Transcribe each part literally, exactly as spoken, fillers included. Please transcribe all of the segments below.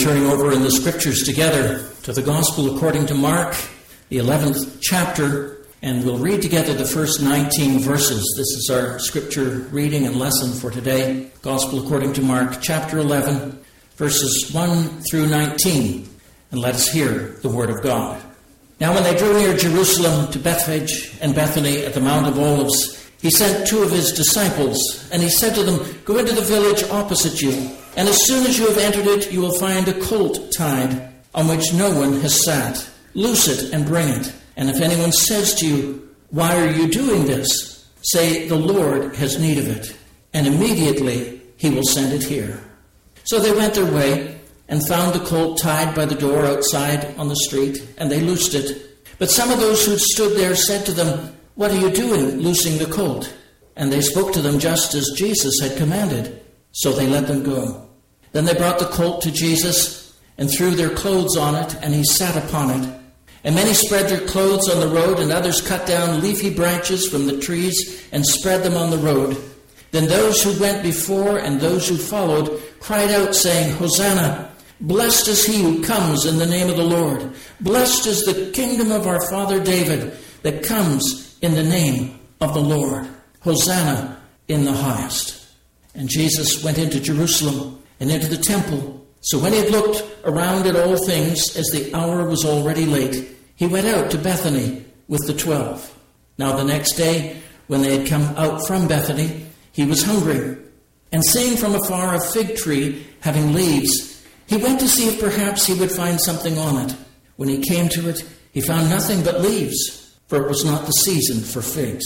turning over in the Scriptures together to the Gospel according to Mark, the eleventh chapter, and we'll read together the first nineteen verses. This is our Scripture reading and lesson for today. Gospel according to Mark, chapter eleven, verses one through nineteen. And let us hear the Word of God. Now when they drew near Jerusalem to Bethphage and Bethany at the Mount of Olives, he sent two of his disciples, and he said to them, "Go into the village opposite you, and as soon as you have entered it, you will find a colt tied, on which no one has sat. Loose it and bring it. And if anyone says to you, 'Why are you doing this?' say, 'The Lord has need of it,' and immediately he will send it here." So they went their way and found the colt tied by the door outside on the street, and they loosed it. But some of those who stood there said to them, "What are you doing, loosing the colt?" And they spoke to them just as Jesus had commanded. So they let them go. Then they brought the colt to Jesus and threw their clothes on it, and he sat upon it. And many spread their clothes on the road, and others cut down leafy branches from the trees and spread them on the road. Then those who went before and those who followed cried out, saying, "Hosanna! Blessed is he who comes in the name of the Lord. Blessed is the kingdom of our father David that comes in the name of the Lord. Hosanna in the highest." And Jesus went into Jerusalem and into the temple. So when he had looked around at all things, as the hour was already late, he went out to Bethany with the twelve. Now the next day, when they had come out from Bethany, he was hungry. And seeing from afar a fig tree having leaves, he went to see if perhaps he would find something on it. When he came to it, he found nothing but leaves, for it was not the season for figs.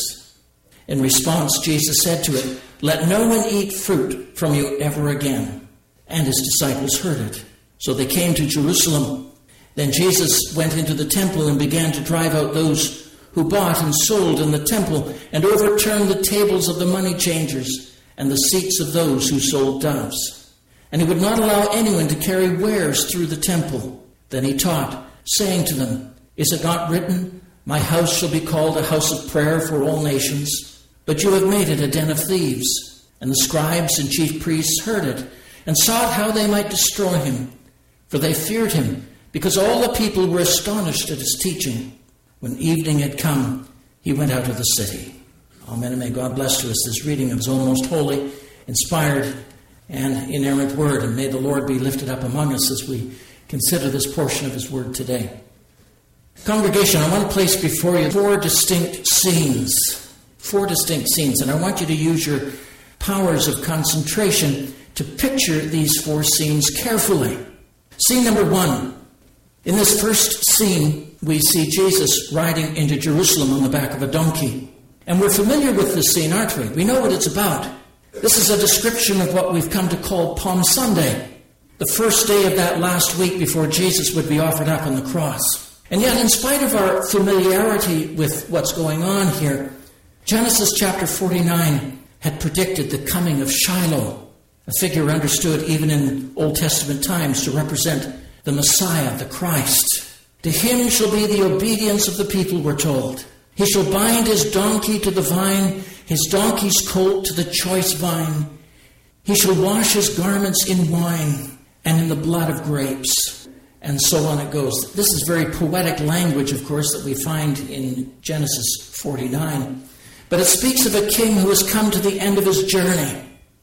In response, Jesus said to it, "Let no one eat fruit from you ever again." And his disciples heard it. So they came to Jerusalem. Then Jesus went into the temple and began to drive out those who bought and sold in the temple, and overturned the tables of the money changers and the seats of those who sold doves. And he would not allow anyone to carry wares through the temple. Then he taught, saying to them, "Is it not written, 'My house shall be called a house of prayer for all nations'? But you have made it a den of thieves." And the scribes and chief priests heard it, and sought how they might destroy him. For they feared him, because all the people were astonished at his teaching. When evening had come, he went out of the city. Amen, and may God bless to us this reading of his own most holy, inspired, and inerrant word. And may the Lord be lifted up among us as we consider this portion of his word today. Congregation, I want to place before you four distinct scenes. Four distinct scenes. And I want you to use your powers of concentration to picture these four scenes carefully. Scene number one. In this first scene, we see Jesus riding into Jerusalem on the back of a donkey. And we're familiar with this scene, aren't we? We know what it's about. This is a description of what we've come to call Palm Sunday, the first day of that last week before Jesus would be offered up on the cross. And yet, in spite of our familiarity with what's going on here, Genesis chapter forty-nine had predicted the coming of Shiloh, a figure understood even in Old Testament times to represent the Messiah, the Christ. To him shall be the obedience of the people, we're told. He shall bind his donkey to the vine, his donkey's colt to the choice vine. He shall wash his garments in wine and in the blood of grapes. And so on it goes. This is very poetic language, of course, that we find in Genesis forty-nine. But it speaks of a king who has come to the end of his journey.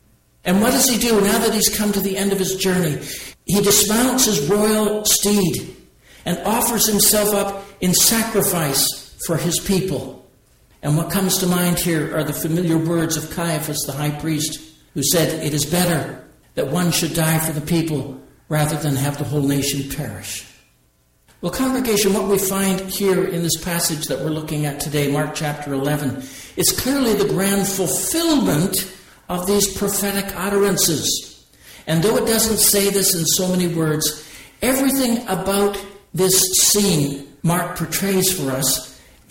And what does he do now that he's come to the end of his journey? He dismounts his royal steed and offers himself up in sacrifice for his people. And what comes to mind here are the familiar words of Caiaphas, the high priest, who said, "It is better that one should die for the people rather than have the whole nation perish." Well, congregation, what we find here in this passage that we're looking at today, Mark chapter eleven, is clearly the grand fulfillment of these prophetic utterances. And though it doesn't say this in so many words, everything about this scene Mark portrays for us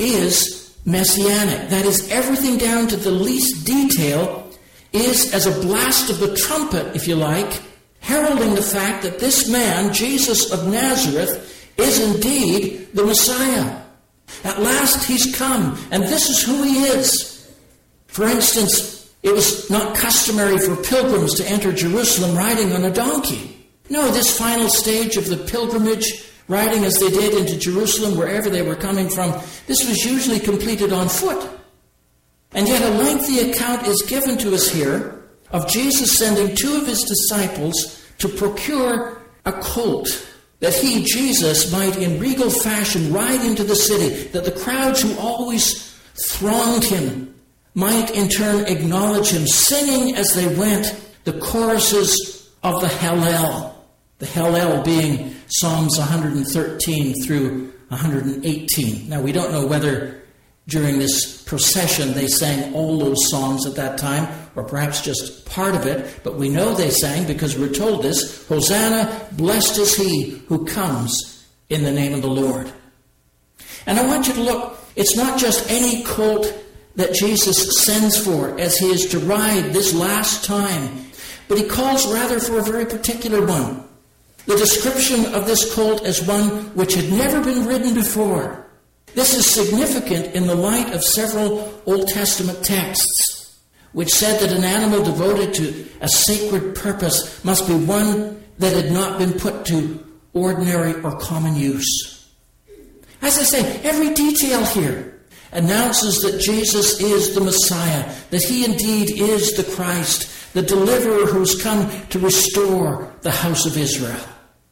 is messianic. That is, everything down to the least detail is as a blast of the trumpet, if you like, heralding the fact that this man, Jesus of Nazareth, is indeed the Messiah. At last he's come, and this is who he is. For instance, it was not customary for pilgrims to enter Jerusalem riding on a donkey. No, this final stage of the pilgrimage, riding as they did into Jerusalem, wherever they were coming from, this was usually completed on foot. And yet a lengthy account is given to us here of Jesus sending two of his disciples to procure a colt, that he, Jesus, might in regal fashion ride into the city, that the crowds who always thronged him might in turn acknowledge him, singing as they went the choruses of the Hallel. The Hallel being Psalms one hundred thirteen through one hundred eighteen. Now, we don't know whether during this procession they sang all those songs at that time, or perhaps just part of it, but we know they sang because we're told this: Hosanna, blessed is he who comes in the name of the Lord. And I want you to look, it's not just any colt that Jesus sends for as he is to ride this last time, but he calls rather for a very particular one. The description of this colt as one which had never been ridden before. This is significant in the light of several Old Testament texts, which said that an animal devoted to a sacred purpose must be one that had not been put to ordinary or common use. As I say, every detail here announces that Jesus is the Messiah, that he indeed is the Christ, the deliverer who's come to restore the house of Israel.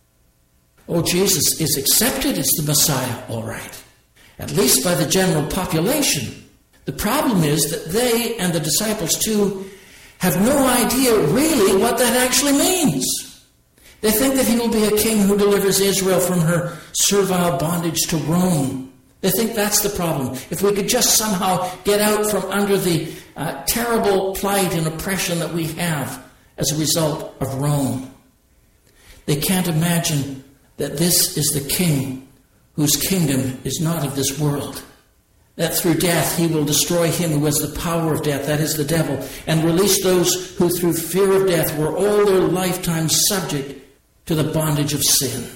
Oh, Jesus is accepted as the Messiah, all right, at least by the general population. The problem is that they, and the disciples too, have no idea really what that actually means. They think that he will be a king who delivers Israel from her servile bondage to Rome. They think that's the problem. If we could just somehow get out from under the uh, terrible plight and oppression that we have as a result of Rome. They can't imagine that this is the king whose kingdom is not of this world. That through death he will destroy him who has the power of death, that is the devil, and release those who through fear of death were all their lifetime subject to the bondage of sin.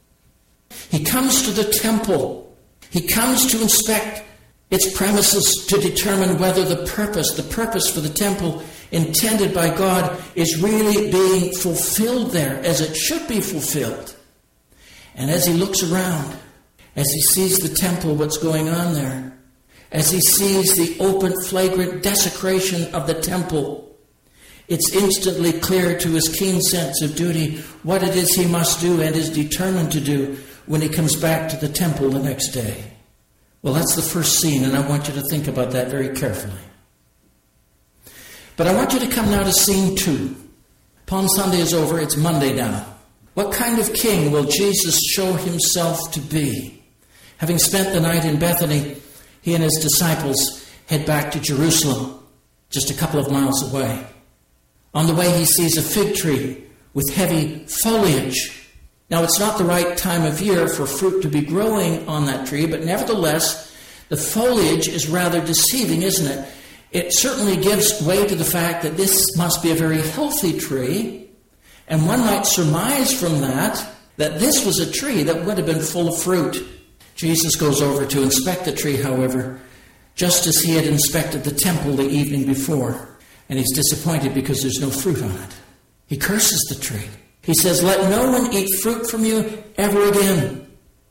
He comes to the temple. He comes to inspect its premises to determine whether the purpose, the purpose for the temple intended by God is really being fulfilled there as it should be fulfilled. And as he looks around, as he sees the temple, what's going on there, as he sees the open, flagrant desecration of the temple, it's instantly clear to his keen sense of duty what it is he must do and is determined to do when he comes back to the temple the next day. Well, that's the first scene, and I want you to think about that very carefully. But I want you to come now to scene two. Palm Sunday is over, it's Monday now. What kind of king will Jesus show himself to be? Having spent the night in Bethany, he and his disciples head back to Jerusalem, just a couple of miles away. On the way, he sees a fig tree with heavy foliage. Now, it's not the right time of year for fruit to be growing on that tree, but nevertheless, the foliage is rather deceiving, isn't it? It certainly gives way to the fact that this must be a very healthy tree, and one might surmise from that that this was a tree that would have been full of fruit. Jesus goes over to inspect the tree, however, just as he had inspected the temple the evening before, and he's disappointed because there's no fruit on it. He curses the tree. He says, "Let no one eat fruit from you ever again."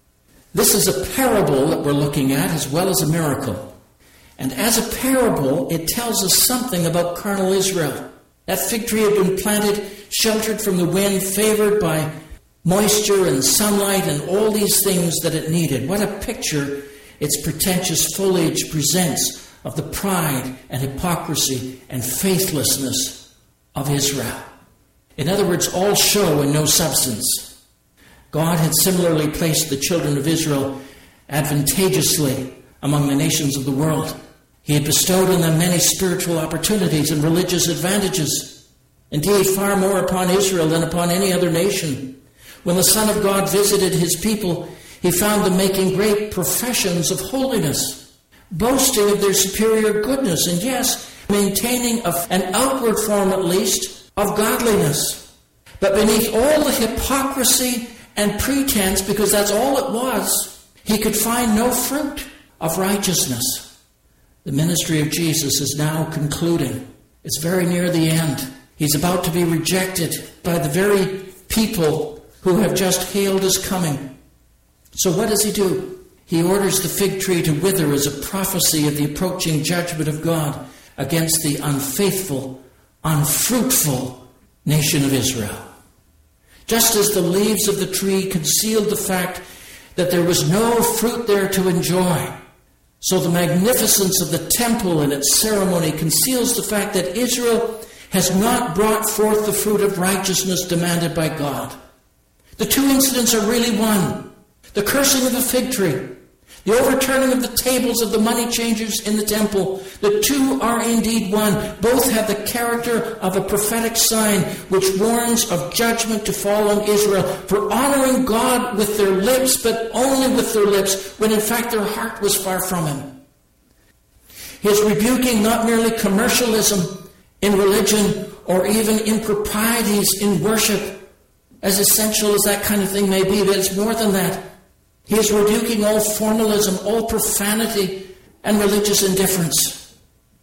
This is a parable that we're looking at as well as a miracle. And as a parable, it tells us something about carnal Israel. That fig tree had been planted, sheltered from the wind, favored by moisture and sunlight and all these things that it needed. What a picture its pretentious foliage presents of the pride and hypocrisy and faithlessness of Israel. In other words, all show and no substance. God had similarly placed the children of Israel advantageously among the nations of the world. He had bestowed on them many spiritual opportunities and religious advantages. Indeed, far more upon Israel than upon any other nation. When the Son of God visited his people, he found them making great professions of holiness, boasting of their superior goodness, and yes, maintaining a, an outward form at least of godliness. But beneath all the hypocrisy and pretense, because that's all it was, he could find no fruit of righteousness. The ministry of Jesus is now concluding. It's very near the end. He's about to be rejected by the very people who have just hailed his coming. So what does he do? He orders the fig tree to wither as a prophecy of the approaching judgment of God against the unfaithful, unfruitful nation of Israel. Just as the leaves of the tree concealed the fact that there was no fruit there to enjoy, so the magnificence of the temple and its ceremony conceals the fact that Israel has not brought forth the fruit of righteousness demanded by God. The two incidents are really one. The cursing of the fig tree, the overturning of the tables of the money changers in the temple. The two are indeed one. Both have the character of a prophetic sign which warns of judgment to fall on Israel for honoring God with their lips, but only with their lips, when in fact their heart was far from him. He is rebuking not merely commercialism in religion or even improprieties in worship, as essential as that kind of thing may be, but it's more than that. He is rebuking all formalism, all profanity, and religious indifference.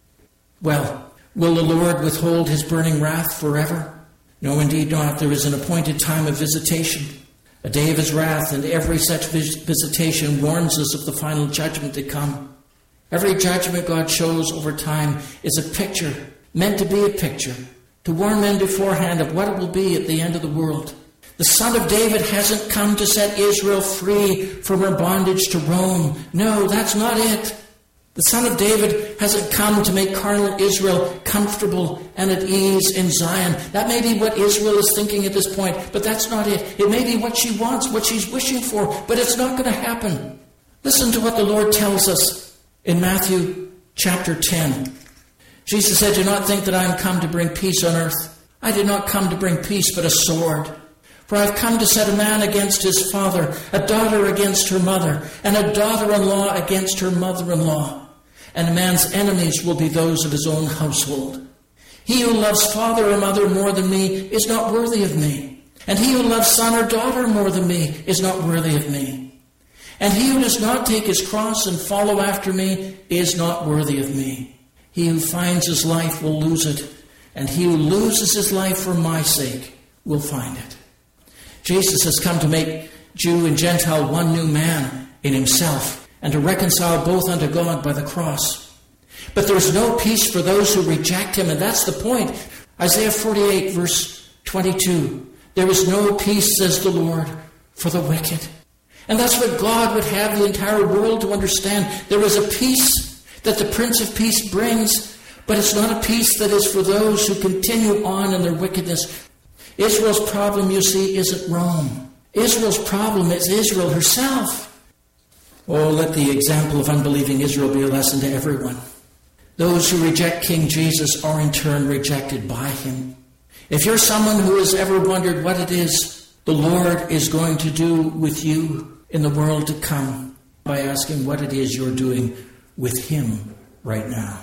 Well, will the Lord withhold his burning wrath forever? No, indeed not. There is an appointed time of visitation, a day of his wrath, and every such visitation warns us of the final judgment to come. Every judgment God shows over time is a picture, meant to be a picture, to warn men beforehand of what it will be at the end of the world. The Son of David hasn't come to set Israel free from her bondage to Rome. No, that's not it. The Son of David hasn't come to make carnal Israel comfortable and at ease in Zion. That may be what Israel is thinking at this point, but that's not it. It may be what she wants, what she's wishing for, but it's not going to happen. Listen to what the Lord tells us in Matthew chapter ten. Jesus said, "Do not think that I am come to bring peace on earth. I did not come to bring peace, but a sword. For I have come to set a man against his father, a daughter against her mother, and a daughter-in-law against her mother-in-law. And a man's enemies will be those of his own household. He who loves father or mother more than me is not worthy of me. And he who loves son or daughter more than me is not worthy of me. And he who does not take his cross and follow after me is not worthy of me. He who finds his life will lose it, and he who loses his life for my sake will find it." Jesus has come to make Jew and Gentile one new man in himself, and to reconcile both unto God by the cross. But there is no peace for those who reject him, and that's the point. Isaiah forty-eight, verse twenty-two. There is no peace, says the Lord, for the wicked. And that's what God would have the entire world to understand. There is a peace that the Prince of Peace brings, but it's not a peace that is for those who continue on in their wickedness. Israel's problem, you see, isn't Rome. Israel's problem is Israel herself. Oh, let the example of unbelieving Israel be a lesson to everyone. Those who reject King Jesus are in turn rejected by him. If you're someone who has ever wondered what it is the Lord is going to do with you in the world to come, by asking what it is you're doing with him right now.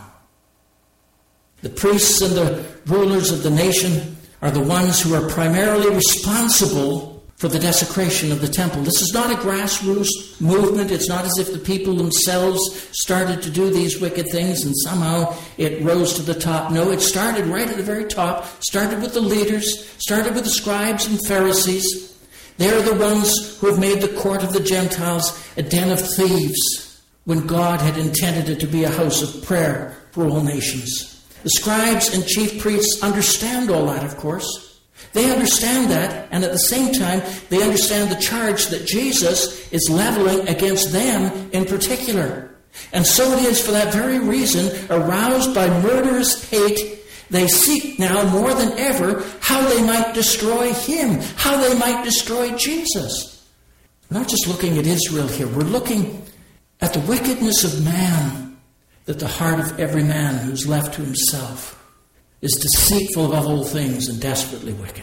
The priests and the rulers of the nation are the ones who are primarily responsible for the desecration of the temple. This is not a grassroots movement. It's not as if the people themselves started to do these wicked things and somehow it rose to the top. No, it started right at the very top, started with the leaders, started with the scribes and Pharisees. They're the ones who have made the court of the Gentiles a den of thieves when God had intended it to be a house of prayer for all nations. The scribes and chief priests understand all that, of course. They understand that, and at the same time, they understand the charge that Jesus is leveling against them in particular. And so it is, for that very reason, aroused by murderous hate, they seek now more than ever how they might destroy him, how they might destroy Jesus. We're not just looking at Israel here, we're looking at the wickedness of man, that the heart of every man who's left to himself is deceitful above all things and desperately wicked.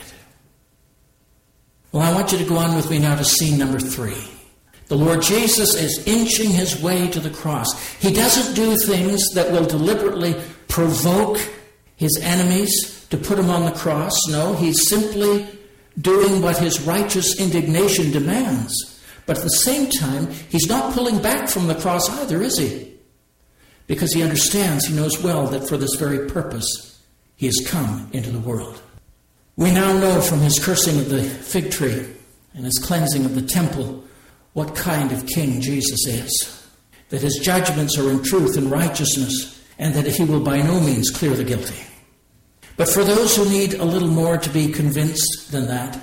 Well, I want you to go on with me now to scene number three. The Lord Jesus is inching his way to the cross. He doesn't do things that will deliberately provoke his enemies to put him on the cross. No, he's simply doing what his righteous indignation demands. But at the same time, he's not pulling back from the cross either, is he? Because he understands, he knows well that for this very purpose, he has come into the world. We now know from his cursing of the fig tree and his cleansing of the temple what kind of king Jesus is. That his judgments are in truth and righteousness, and that he will by no means clear the guilty. But for those who need a little more to be convinced than that,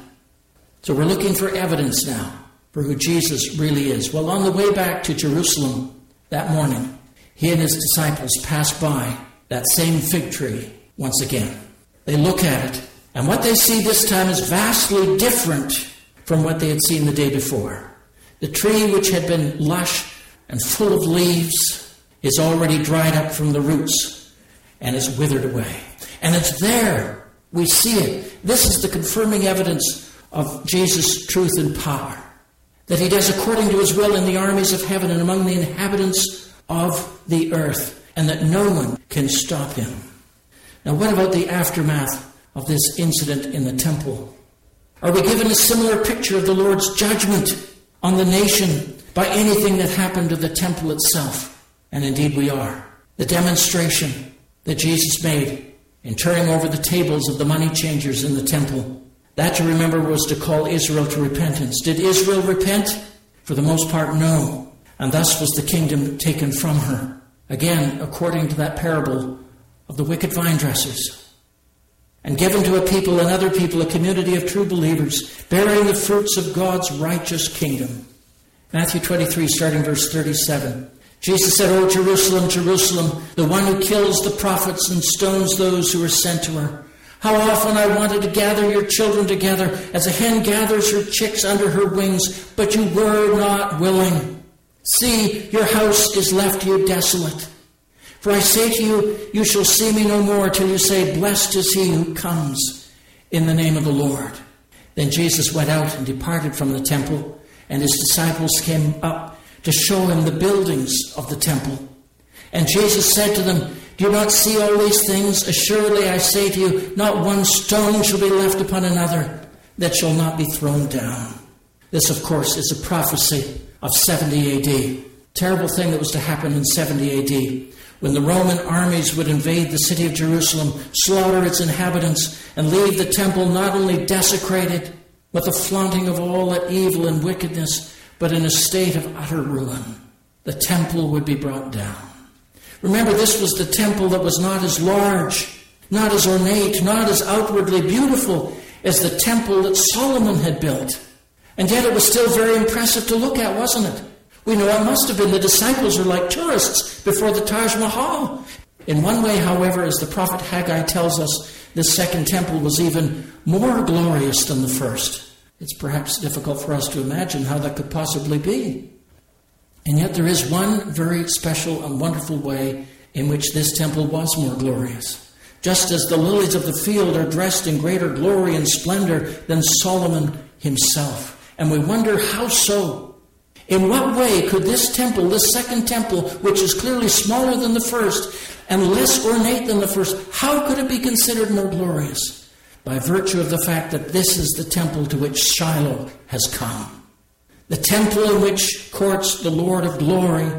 so we're looking for evidence now for who Jesus really is. Well, on the way back to Jerusalem that morning, he and his disciples passed by that same fig tree once again. They look at it, and what they see this time is vastly different from what they had seen the day before. The tree, which had been lush and full of leaves, is already dried up from the roots and is withered away. And it's there. We see it. This is the confirming evidence of Jesus' truth and power. That he does according to his will in the armies of heaven and among the inhabitants of the earth, and that no one can stop him. Now, what about the aftermath of this incident in the temple? Are we given a similar picture of the Lord's judgment on the nation by anything that happened to the temple itself? And indeed we are. The demonstration that Jesus made in turning over the tables of the money changers in the temple, that, you remember, was to call Israel to repentance. Did Israel repent? For the most part, no. And thus was the kingdom taken from her. Again, according to that parable of the wicked vine dressers. And given to a people and other people, a community of true believers, bearing the fruits of God's righteous kingdom. Matthew twenty-three, starting verse thirty-seven. Jesus said, "O Jerusalem, Jerusalem, the one who kills the prophets and stones those who are sent to her. How often I wanted to gather your children together as a hen gathers her chicks under her wings, but you were not willing. See, your house is left you desolate. For I say to you, you shall see me no more till you say, blessed is he who comes in the name of the Lord." Then Jesus went out and departed from the temple, and his disciples came up to show him the buildings of the temple. And Jesus said to them, "Do you not see all these things? Assuredly I say to you, not one stone shall be left upon another that shall not be thrown down." This, of course, is a prophecy of seventy A D. Terrible thing that was to happen in seventy A D, when the Roman armies would invade the city of Jerusalem, slaughter its inhabitants, and leave the temple not only desecrated, with the flaunting of all that evil and wickedness, but in a state of utter ruin. The temple would be brought down. Remember, this was the temple that was not as large, not as ornate, not as outwardly beautiful as the temple that Solomon had built. And yet it was still very impressive to look at, wasn't it? We know it must have been. The disciples were like tourists before the Taj Mahal. In one way, however, as the prophet Haggai tells us, this second temple was even more glorious than the first. It's perhaps difficult for us to imagine how that could possibly be. And yet there is one very special and wonderful way in which this temple was more glorious. Just as the lilies of the field are dressed in greater glory and splendor than Solomon himself. And we wonder how so. In what way could this temple, this second temple, which is clearly smaller than the first and less ornate than the first, how could it be considered more glorious? By virtue of the fact that this is the temple to which Shiloh has come. The temple in which courts the Lord of glory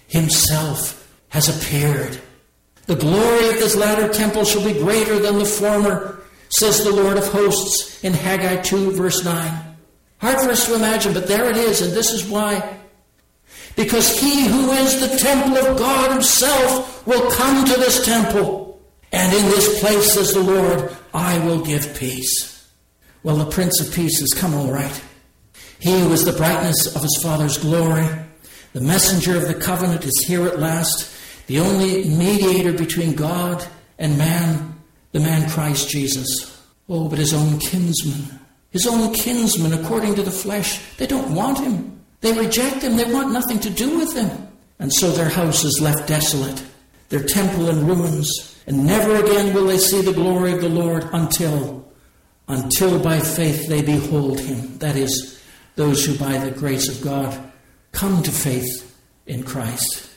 himself has appeared. The glory of this latter temple shall be greater than the former, says the Lord of hosts in Haggai two, verse nine. Hard for us to imagine, but there it is, and this is why. Because he who is the temple of God himself will come to this temple. And in this place, says the Lord, I will give peace. Well, the Prince of Peace has come all right. He who is the brightness of his Father's glory, the messenger of the covenant, is here at last, the only mediator between God and man, the man Christ Jesus. Oh, but his own kinsmen, his own kinsmen according to the flesh, they don't want him. They reject him. They want nothing to do with him. And so their house is left desolate, their temple in ruins, and never again will they see the glory of the Lord until, until by faith they behold him. That is, those who by the grace of God come to faith in Christ.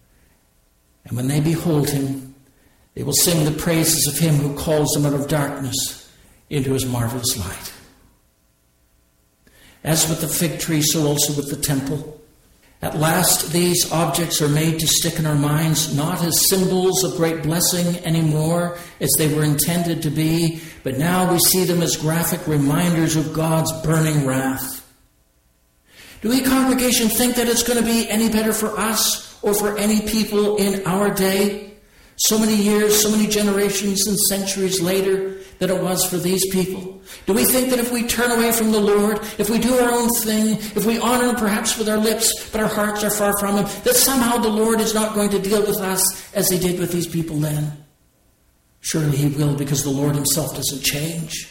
And when they behold him, they will sing the praises of him who calls them out of darkness into his marvelous light. As with the fig tree, so also with the temple. At last, these objects are made to stick in our minds, not as symbols of great blessing anymore, as they were intended to be, but now we see them as graphic reminders of God's burning wrath. Do we, congregation, think that it's going to be any better for us or for any people in our day, so many years, so many generations and centuries later, than it was for these people? Do we think that if we turn away from the Lord, if we do our own thing, if we honor Him perhaps with our lips, but our hearts are far from Him, that somehow the Lord is not going to deal with us as He did with these people then? Surely He will, because the Lord Himself doesn't change.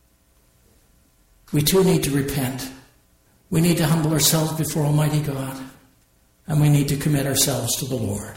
We too need to repent. We need to humble ourselves before Almighty God, and we need to commit ourselves to the Lord.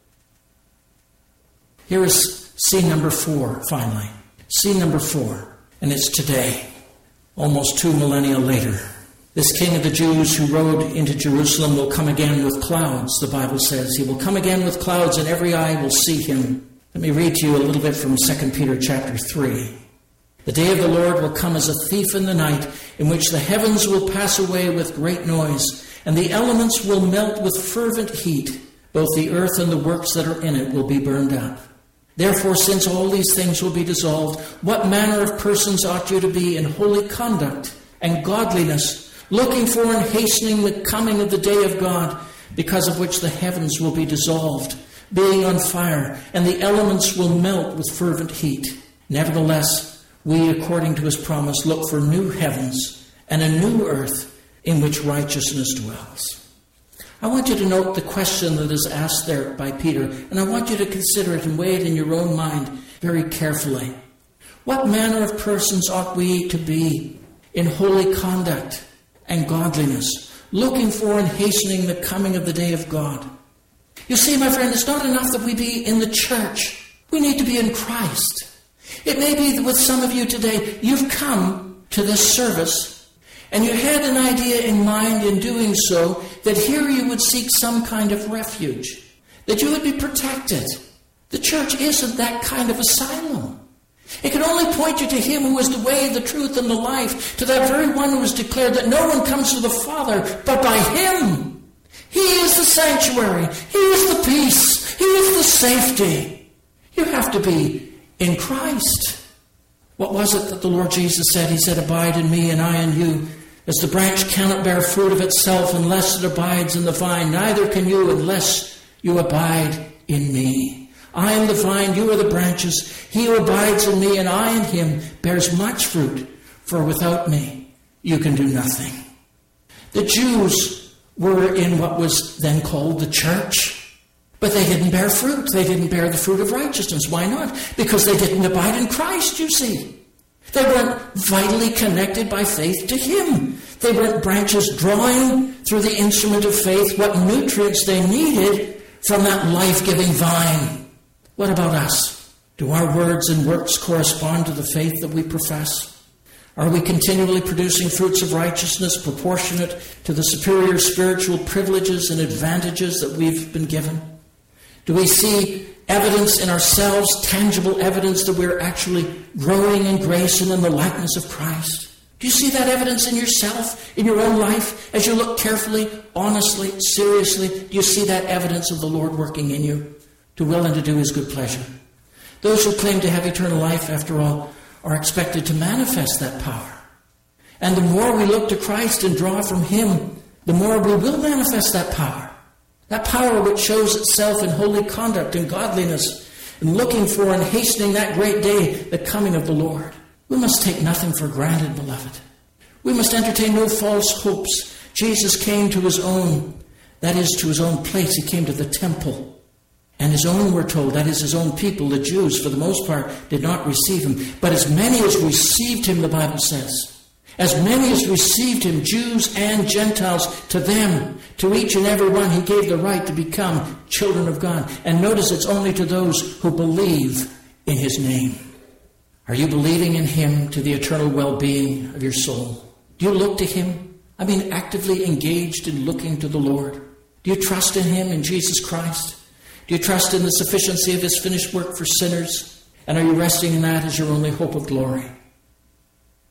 Here is scene number four, finally. Scene number four, and it's today, almost two millennia later. This King of the Jews who rode into Jerusalem will come again with clouds, the Bible says. He will come again with clouds, and every eye will see Him. Let me read to you a little bit from Second Peter chapter three. The day of the Lord will come as a thief in the night, in which the heavens will pass away with great noise, and the elements will melt with fervent heat. Both the earth and the works that are in it will be burned up. Therefore, since all these things will be dissolved, what manner of persons ought you to be in holy conduct and godliness, looking for and hastening the coming of the day of God, because of which the heavens will be dissolved, being on fire, and the elements will melt with fervent heat. Nevertheless, we, according to His promise, look for new heavens and a new earth in which righteousness dwells. I want you to note the question that is asked there by Peter, and I want you to consider it and weigh it in your own mind very carefully. What manner of persons ought we to be in holy conduct and godliness, looking for and hastening the coming of the day of God? You see, my friend, it's not enough that we be in the church. We need to be in Christ. It may be that with some of you today, you've come to this service and you had an idea in mind in doing so that here you would seek some kind of refuge, that you would be protected. The church isn't that kind of asylum. It can only point you to Him who is the way, the truth, and the life, to that very one who has declared that no one comes to the Father but by Him. He is the sanctuary. He is the peace. He is the safety. You have to be in Christ. What was it that the Lord Jesus said? He said, "Abide in me and I in you. As the branch cannot bear fruit of itself unless it abides in the vine, neither can you unless you abide in me. I am the vine, you are the branches. He who abides in me and I in him bears much fruit, for without me you can do nothing." The Jews were in what was then called the church, but they didn't bear fruit. They didn't bear the fruit of righteousness. Why not? Because they didn't abide in Christ, you see. They weren't vitally connected by faith to Him. They weren't branches drawing through the instrument of faith what nutrients they needed from that life-giving vine. What about us? Do our words and works correspond to the faith that we profess? Are we continually producing fruits of righteousness proportionate to the superior spiritual privileges and advantages that we've been given? Do we see evidence in ourselves, tangible evidence that we're actually growing in grace and in the likeness of Christ? Do you see that evidence in yourself, in your own life, as you look carefully, honestly, seriously? Do you see that evidence of the Lord working in you to will and to do His good pleasure? Those who claim to have eternal life, after all, are expected to manifest that power. And the more we look to Christ and draw from Him, the more we will manifest that power. That power which shows itself in holy conduct and godliness, and looking for and hastening that great day, the coming of the Lord. We must take nothing for granted, beloved. We must entertain no false hopes. Jesus came to His own, that is, to His own place. He came to the temple. And His own, we're told, that is His own people, the Jews, for the most part, did not receive Him. But as many as received Him, the Bible says, as many as received Him, Jews and Gentiles, to them, to each and every one, He gave the right to become children of God. And notice it's only to those who believe in His name. Are you believing in Him to the eternal well-being of your soul? Do you look to Him? I mean, actively engaged in looking to the Lord. Do you trust in Him, in Jesus Christ? Do you trust in the sufficiency of His finished work for sinners? And are you resting in that as your only hope of glory?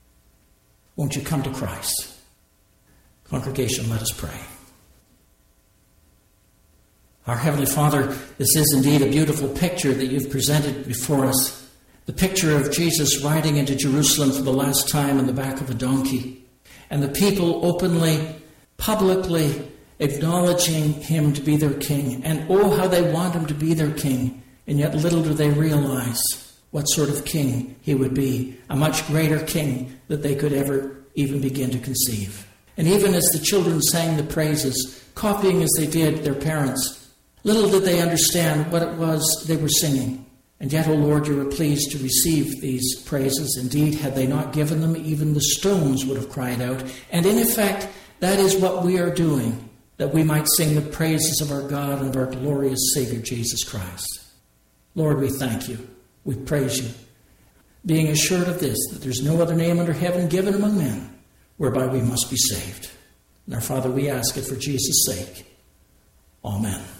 Won't you come to Christ? Congregation, let us pray. Our Heavenly Father, this is indeed a beautiful picture that you've presented before us. The picture of Jesus riding into Jerusalem for the last time on the back of a donkey. And the people openly, publicly acknowledging him to be their king. And oh, how they want him to be their king. And yet little do they realize what sort of king he would be. A much greater king that they could ever even begin to conceive. And even as the children sang the praises, copying as they did their parents, little did they understand what it was they were singing. And yet, O Lord, you were pleased to receive these praises. Indeed, had they not given them, even the stones would have cried out. And in effect, that is what we are doing, that we might sing the praises of our God and of our glorious Savior, Jesus Christ. Lord, we thank you. We praise you, being assured of this, that there's no other name under heaven given among men whereby we must be saved. And our Father, we ask it for Jesus' sake. Amen.